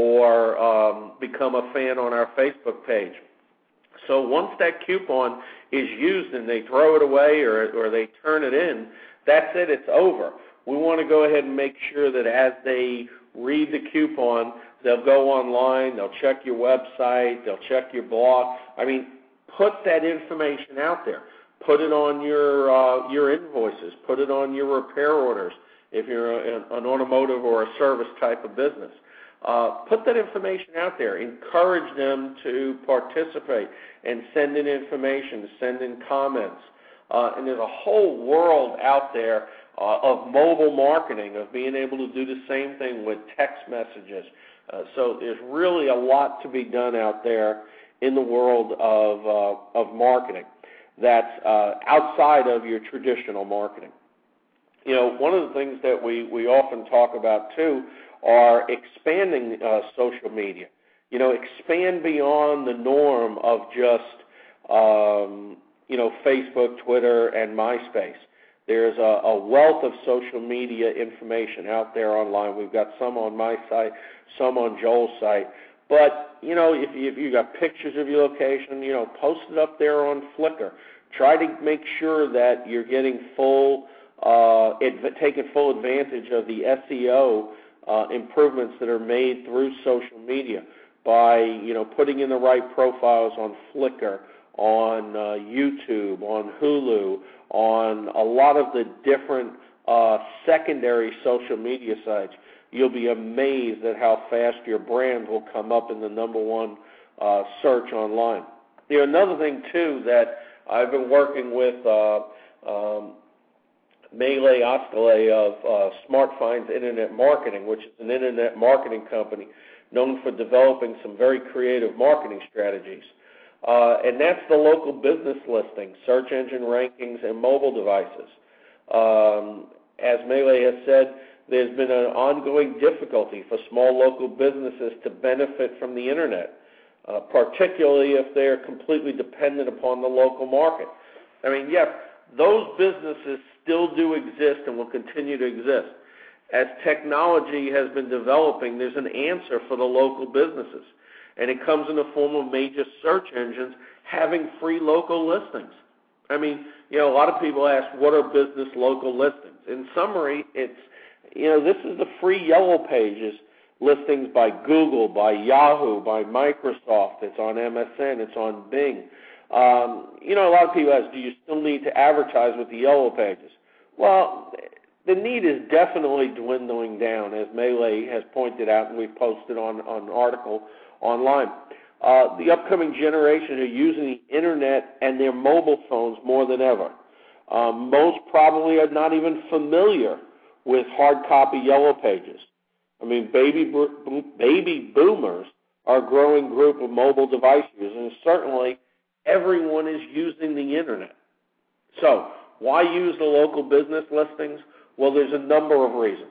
or um, become a fan on our Facebook page. So once that coupon is used and they throw it away or, or they turn it in, that's it, it's over. We want to go ahead and make sure that as they read the coupon, they'll go online, they'll check your website, they'll check your blog. I mean, put that information out there. Put it on your uh, your invoices. Put it on your repair orders if you're a, an automotive or a service type of business. Uh, put that information out there. Encourage them to participate and send in information, send in comments. Uh, and there's a whole world out there uh, of mobile marketing, of being able to do the same thing with text messages. Uh, so there's really a lot to be done out there in the world of uh, of marketing that's uh, outside of your traditional marketing. You know, one of the things that we, we often talk about, too, are expanding uh, social media. You know, expand beyond the norm of just, um, you know, Facebook, Twitter, and MySpace. There's a, a wealth of social media information out there online. We've got some on my site, some on Joel's site. But, you know, if you, if you got pictures of your location, you know, post it up there on Flickr. Try to make sure that you're getting full, uh, adv- taking full advantage of the S E O uh, improvements that are made through social media by, you know, putting in the right profiles on Flickr, on uh, YouTube, on Hulu, on a lot of the different uh, secondary social media sites. You'll be amazed at how fast your brand will come up in the number one uh, search online. You know, another thing, too, that I've been working with uh, um, Melee Ostale of uh, SmartFinds Internet Marketing, which is an internet marketing company known for developing some very creative marketing strategies. Uh, and that's the local business listings, search engine rankings, and mobile devices. Um, as Melee has said, there's been an ongoing difficulty for small local businesses to benefit from the internet, uh, particularly if they're completely dependent upon the local market. I mean, yes, those businesses still do exist and will continue to exist. As technology has been developing, there's an answer for the local businesses, and it comes in the form of major search engines having free local listings. I mean, you know, a lot of people ask, what are business local listings? In summary, it's You know, this is the free Yellow Pages listings by Google, by Yahoo, by Microsoft. It's on M S N. It's on Bing. Um, you know, a lot of people ask, do you still need to advertise with the Yellow Pages? Well, the need is definitely dwindling down, as Melee has pointed out, and we've posted on, on an article online. Uh, the upcoming generation are using the Internet and their mobile phones more than ever. Um, most probably are not even familiar with hard copy Yellow Pages. I mean, baby bo- baby boomers are a growing group of mobile device users, and certainly everyone is using the Internet. So why use the local business listings? Well, there's a number of reasons.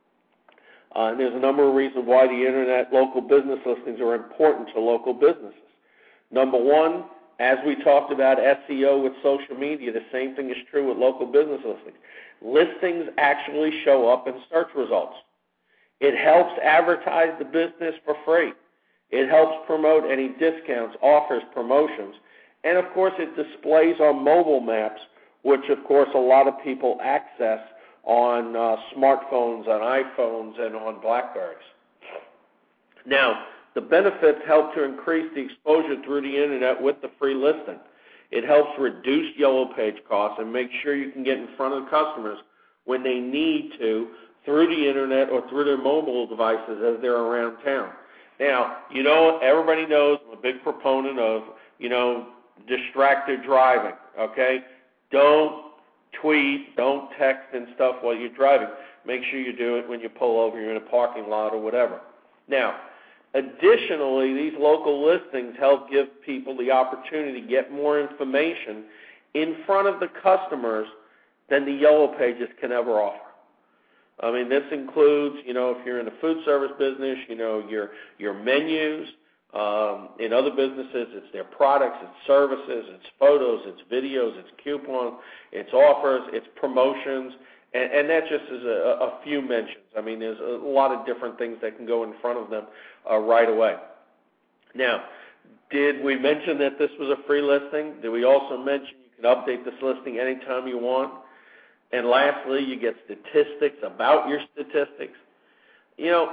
Uh, and there's a number of reasons why the Internet local business listings are important to local businesses. Number one, as we talked about S E O with social media, the same thing is true with local business listings. Listings actually show up in search results. It helps advertise the business for free. It helps promote any discounts, offers, promotions. And, of course, it displays on mobile maps, which, of course, a lot of people access on uh, smartphones, on iPhones, and on BlackBerries. Now, the benefits help to increase the exposure through the Internet with the free listing. It helps reduce Yellow Page costs and make sure you can get in front of customers when they need to through the Internet or through their mobile devices as they're around town. Now, you know, everybody knows I'm a big proponent of, you know, distracted driving, okay? Don't tweet, don't text and stuff while you're driving. Make sure you do it when you pull over, you're in a parking lot or whatever. Now, additionally, these local listings help give people the opportunity to get more information in front of the customers than the Yellow Pages can ever offer. I mean, this includes, you know, if you're in the food service business, you know, your your menus. Um, in other businesses, it's their products, it's services, it's photos, it's videos, it's coupons, it's offers, it's promotions, and, and that just is a, a few mentions. I mean, there's a lot of different things that can go in front of them uh, right away. Now, did we mention that this was a free listing? Did we also mention you can update this listing anytime you want? And lastly, you get statistics about your statistics. You know,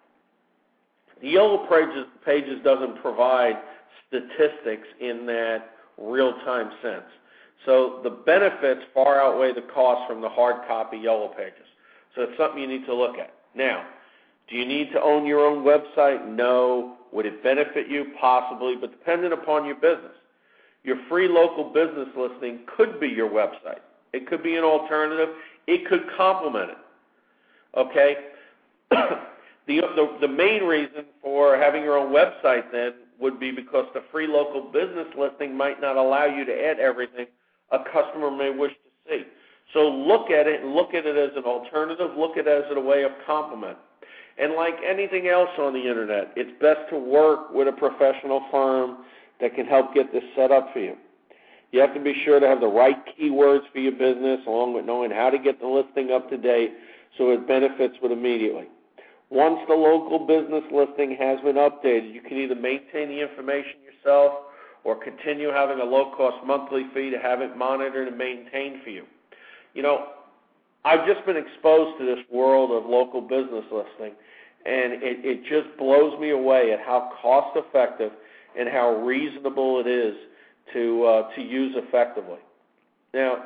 the Yellow Pages, pages doesn't provide statistics in that real-time sense. So the benefits far outweigh the costs from the hard copy Yellow Pages. So it's something you need to look at. Now, do you need to own your own website? No. Would it benefit you? Possibly, but dependent upon your business. Your free local business listing could be your website. It could be an alternative. It could complement it. Okay? the, the, the main reason for having your own website then would be because the free local business listing might not allow you to add everything a customer may wish to see. So look at it and look at it as an alternative. Look at it as a way of complement. And like anything else on the Internet, it's best to work with a professional firm that can help get this set up for you. You have to be sure to have the right keywords for your business, along with knowing how to get the listing up to date so it benefits with immediately. Once the local business listing has been updated, you can either maintain the information yourself or continue having a low-cost monthly fee to have it monitored and maintained for you. You know, I've just been exposed to this world of local business listing, and it, it just blows me away at how cost-effective and how reasonable it is to uh, to use effectively. Now,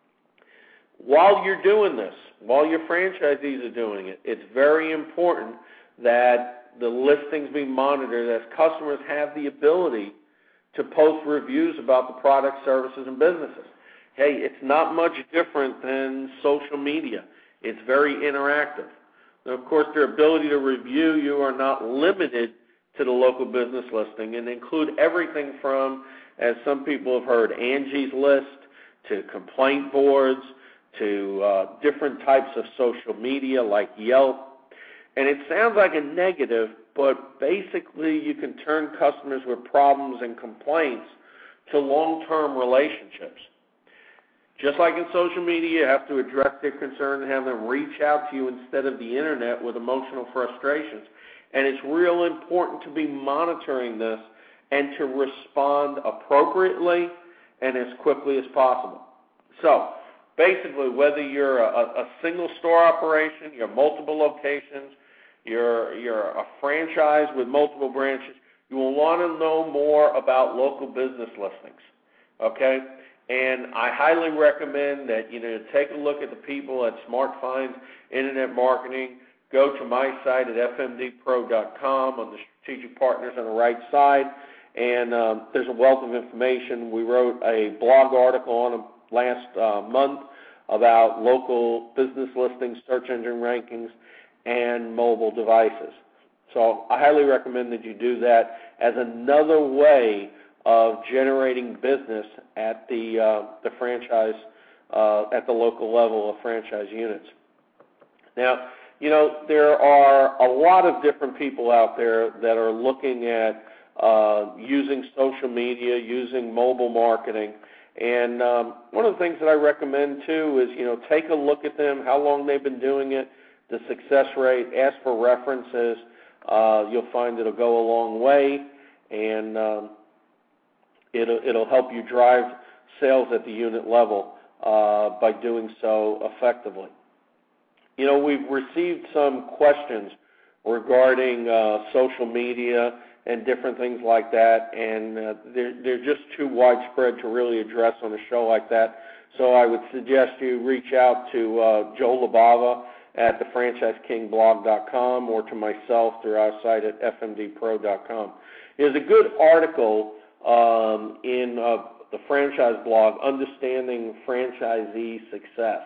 while you're doing this, while your franchisees are doing it, it's very important that the listings be monitored as customers have the ability to post reviews about the products, services, and businesses. Hey, it's not much different than social media. It's very interactive. Now, of course, their ability to review you are not limited to the local business listing and include everything from, as some people have heard, Angie's List to complaint boards to uh, different types of social media like Yelp. And it sounds like a negative, but basically you can turn customers with problems and complaints to long-term relationships. Just like in social media, you have to address their concerns and have them reach out to you instead of the Internet with emotional frustrations. And it's real important to be monitoring this and to respond appropriately and as quickly as possible. So, basically, whether you're a, a single store operation, you're multiple locations, you're, you're a franchise with multiple branches, you will want to know more about local business listings, okay? And I highly recommend that, you know, take a look at the people at Smart Finds Internet Marketing. Go to my site at f m d pro dot com on the Strategic Partners on the right side, and um, there's a wealth of information. We wrote a blog article on them last uh, month about local business listings, search engine rankings, and mobile devices. So I highly recommend that you do that as another way of generating business at the uh, the franchise, uh, at the local level of franchise units. Now, you know, there are a lot of different people out there that are looking at uh, using social media, using mobile marketing. And um, one of the things that I recommend, too, is, you know, take a look at them, how long they've been doing it, the success rate, ask for references. Uh, you'll find it'll go a long way, and um, it'll, it'll help you drive sales at the unit level uh, by doing so effectively. You know, we've received some questions regarding uh, social media and different things like that, and uh, they're, they're just too widespread to really address on a show like that. So I would suggest you reach out to uh, Joe LaBava at the franchise king blog dot com or to myself through our site at f m d pro dot com. There's a good article um, in uh, the franchise blog, Understanding Franchisee Success.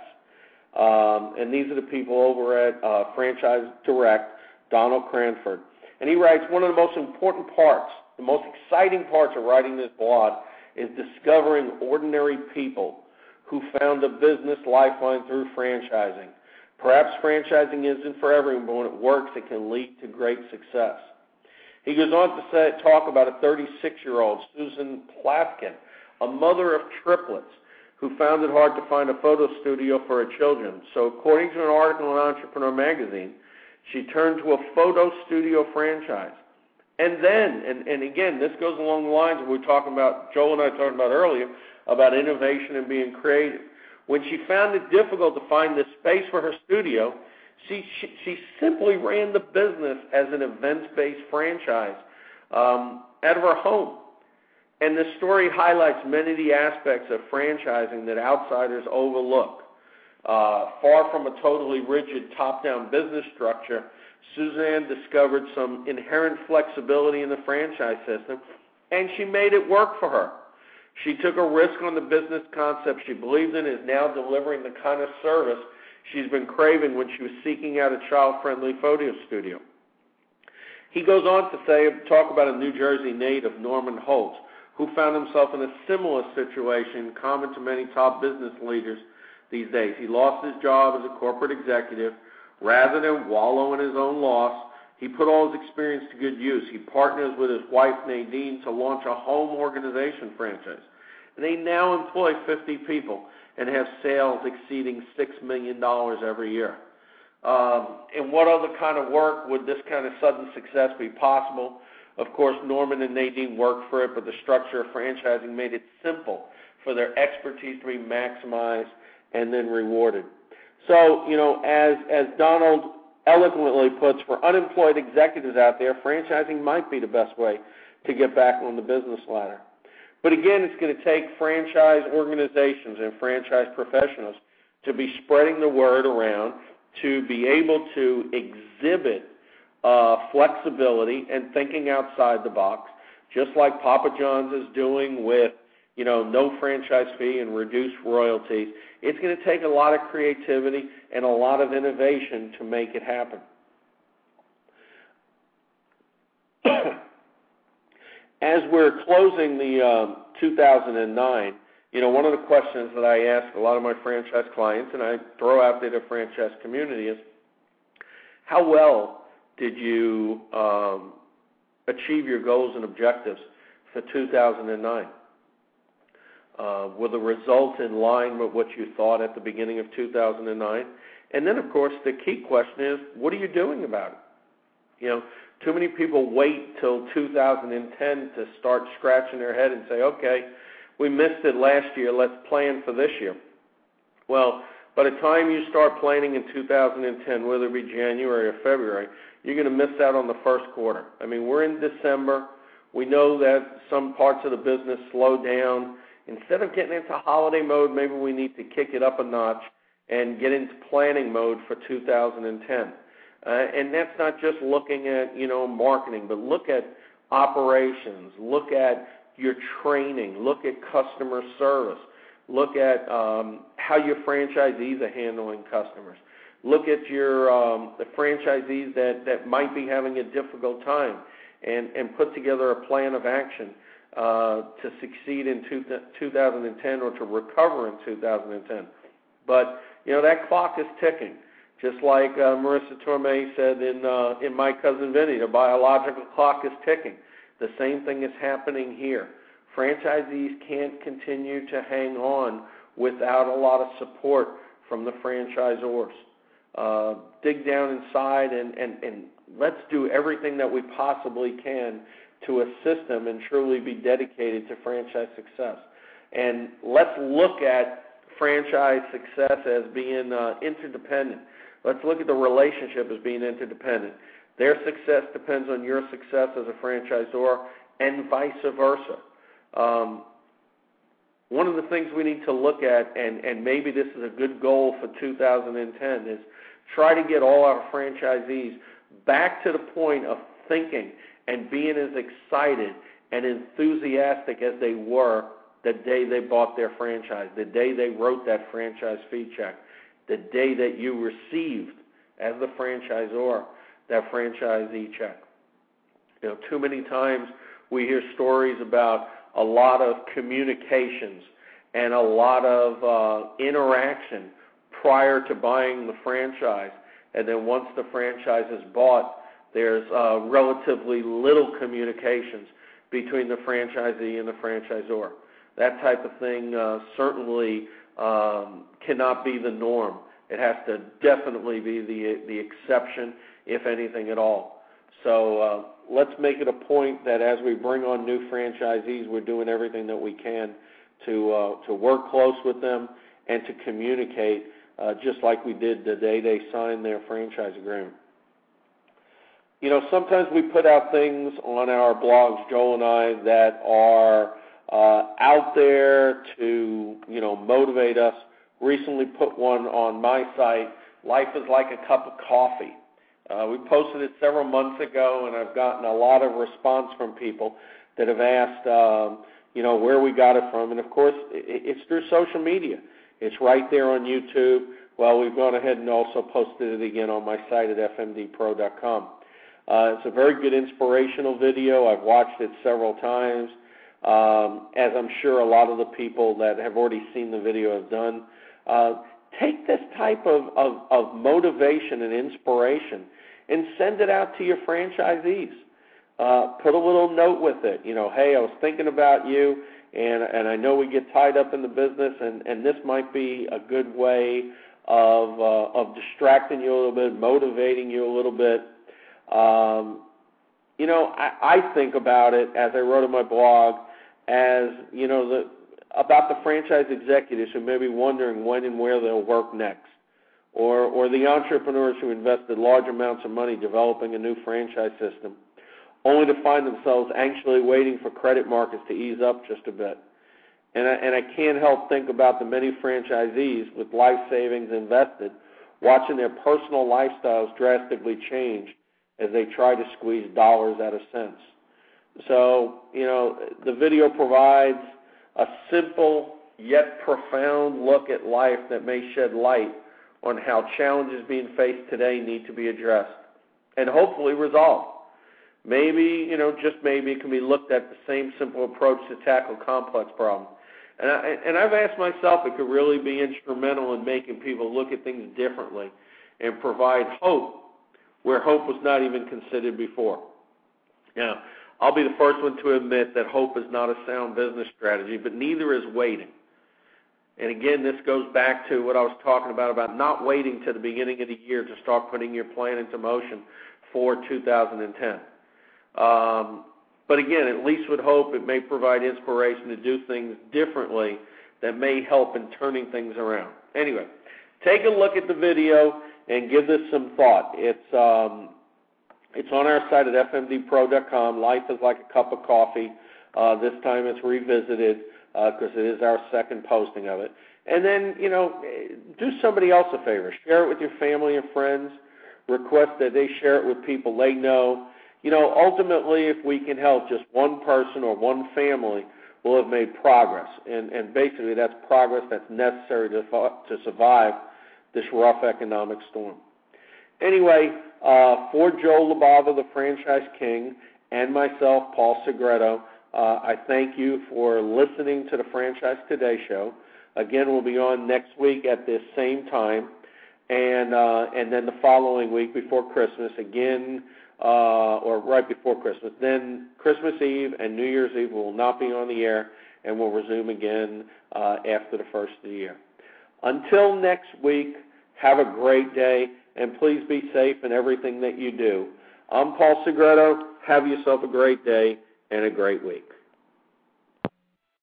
Um, and these are the people over at uh, Franchise Direct, Donald Cranford. And he writes, one of the most important parts, the most exciting parts of writing this blog is discovering ordinary people who found a business lifeline through franchising. Perhaps franchising isn't for everyone, but when it works, it can lead to great success. He goes on to say, talk about a thirty-six-year-old, Susan Plaskin, a mother of triplets, who found it hard to find a photo studio for her children. So according to an article in Entrepreneur Magazine, she turned to a photo studio franchise. And then, and, and again, this goes along the lines of what we were talking about, Joel and I talked about earlier, about innovation and being creative. When she found it difficult to find the space for her studio, she, she, she simply ran the business as an events-based franchise um, out of her home. And this story highlights many of the aspects of franchising that outsiders overlook. Uh, far from a totally rigid top-down business structure, Suzanne discovered some inherent flexibility in the franchise system, and she made it work for her. She took a risk on the business concept she believed in, is now delivering the kind of service she's been craving when she was seeking out a child-friendly photo studio. He goes on to say, talk about a New Jersey native, Norman Holtz, who found himself in a similar situation common to many top business leaders these days. He lost his job as a corporate executive. Rather than wallow in his own loss, he put all his experience to good use. He partners with his wife, Nadine, to launch a home organization franchise. And they now employ fifty people and have sales exceeding six million dollars every year. Um, and what other kind of work would this kind of sudden success be possible? Of course, Norman and Nadine worked for it, but the structure of franchising made it simple for their expertise to be maximized and then rewarded. So, you know, as, as Donald eloquently puts, for unemployed executives out there, franchising might be the best way to get back on the business ladder. But again, it's going to take franchise organizations and franchise professionals to be spreading the word around, to be able to exhibit uh, flexibility and thinking outside the box, just like Papa John's is doing with, you know, no franchise fee and reduced royalties. It's going to take a lot of creativity and a lot of innovation to make it happen. As we're closing the uh, two thousand nine, you know, one of the questions that I ask a lot of my franchise clients, and I throw out there to the franchise community, is how well did you um, achieve your goals and objectives for two thousand nine? Uh, were the results in line with what you thought at the beginning of two thousand nine? And then, of course, the key question is, what are you doing about it? You know, too many people wait till two thousand ten to start scratching their head and say, okay, we missed it last year, let's plan for this year. Well, by the time you start planning in two thousand ten, whether it be January or February, you're going to miss out on the first quarter. I mean, we're in December. We know that some parts of the business slow down. Instead of getting into holiday mode, maybe we need to kick it up a notch and get into planning mode for two thousand ten. Uh, and that's not just looking at, you know, marketing, but look at operations, look at your training, look at customer service, look at um, how your franchisees are handling customers. Look at your um, the franchisees that, that might be having a difficult time and, and put together a plan of action Uh, to succeed in two thousand ten or to recover in two thousand ten. But, you know, that clock is ticking. Just like uh, Marissa Tomei said in, uh, in My Cousin Vinny, the biological clock is ticking. The same thing is happening here. Franchisees can't continue to hang on without a lot of support from the franchisors. Uh, dig down inside and, and, and let's do everything that we possibly can to assist them and truly be dedicated to franchise success. And let's look at franchise success as being uh, interdependent. Let's look at the relationship as being interdependent. Their success depends on your success as a franchisor and vice versa. Um, one of the things we need to look at, and, and maybe this is a good goal for two thousand ten, is try to get all our franchisees back to the point of thinking and being as excited and enthusiastic as they were the day they bought their franchise, the day they wrote that franchise fee check, the day that you received, as the franchisor, that franchisee check. You know, too many times we hear stories about a lot of communications and a lot of uh, interaction prior to buying the franchise, and then once the franchise is bought, there's uh, relatively little communications between the franchisee and the franchisor. That type of thing uh, certainly um, cannot be the norm. It has to definitely be the the exception, if anything at all. So uh, let's make it a point that as we bring on new franchisees, we're doing everything that we can to uh, to work close with them and to communicate, uh, just like we did the day they signed their franchise agreement. You know, sometimes we put out things on our blogs, Joel and I, that are uh, out there to, you know, motivate us. Recently put one on my site, Life is Like a Cup of Coffee. Uh, we posted it several months ago, and I've gotten a lot of response from people that have asked, um, you know, where we got it from. And, of course, it's through social media. It's right there on YouTube. Well, we've gone ahead and also posted it again on my site at f m d pro dot com. Uh, it's a very good inspirational video. I've watched it several times, um, as I'm sure a lot of the people that have already seen the video have done. Uh, take this type of, of, of motivation and inspiration and send it out to your franchisees. Uh, put a little note with it. You know, hey, I was thinking about you, and, and I know we get tied up in the business, and, and this might be a good way of, uh, of distracting you a little bit, motivating you a little bit. Um, you know, I, I think about it, as I wrote in my blog, as, you know, the about the franchise executives who may be wondering when and where they'll work next, or, or the entrepreneurs who invested large amounts of money developing a new franchise system, only to find themselves anxiously waiting for credit markets to ease up just a bit. And I, and I can't help think about the many franchisees with life savings invested, watching their personal lifestyles drastically change as they try to squeeze dollars out of cents. So, you know, the video provides a simple yet profound look at life that may shed light on how challenges being faced today need to be addressed and hopefully resolved. Maybe, you know, just maybe it can be looked at the same simple approach to tackle complex problems. And, I, and I've asked myself if it could really be instrumental in making people look at things differently and provide hope where hope was not even considered before. Now, I'll be the first one to admit that hope is not a sound business strategy, but neither is waiting. And again, this goes back to what I was talking about, about not waiting to the beginning of the year to start putting your plan into motion for two thousand ten. Um, but again, at least with hope, it may provide inspiration to do things differently that may help in turning things around. Anyway, take a look at the video and give this some thought. It's um, it's on our site at f m d pro dot com. Life is Like a Cup of Coffee. Uh, this time it's revisited because uh, it is our second posting of it. And then, you know, do somebody else a favor. Share it with your family and friends. Request that they share it with people they know. You know, ultimately, if we can help just one person or one family, we'll have made progress. And, and basically, that's progress that's necessary to, to survive this rough economic storm. Anyway, uh, for Joe Labava, the Franchise King, and myself, Paul Segreto, uh, I thank you for listening to the Franchise Today show. Again, we'll be on next week at this same time, and uh, and then the following week before Christmas, again, uh, or right before Christmas. Then Christmas Eve and New Year's Eve will not be on the air, and we'll resume again uh, after the first of the year. Until next week, have a great day, and please be safe in everything that you do. I'm Paul Segreto. Have yourself a great day and a great week.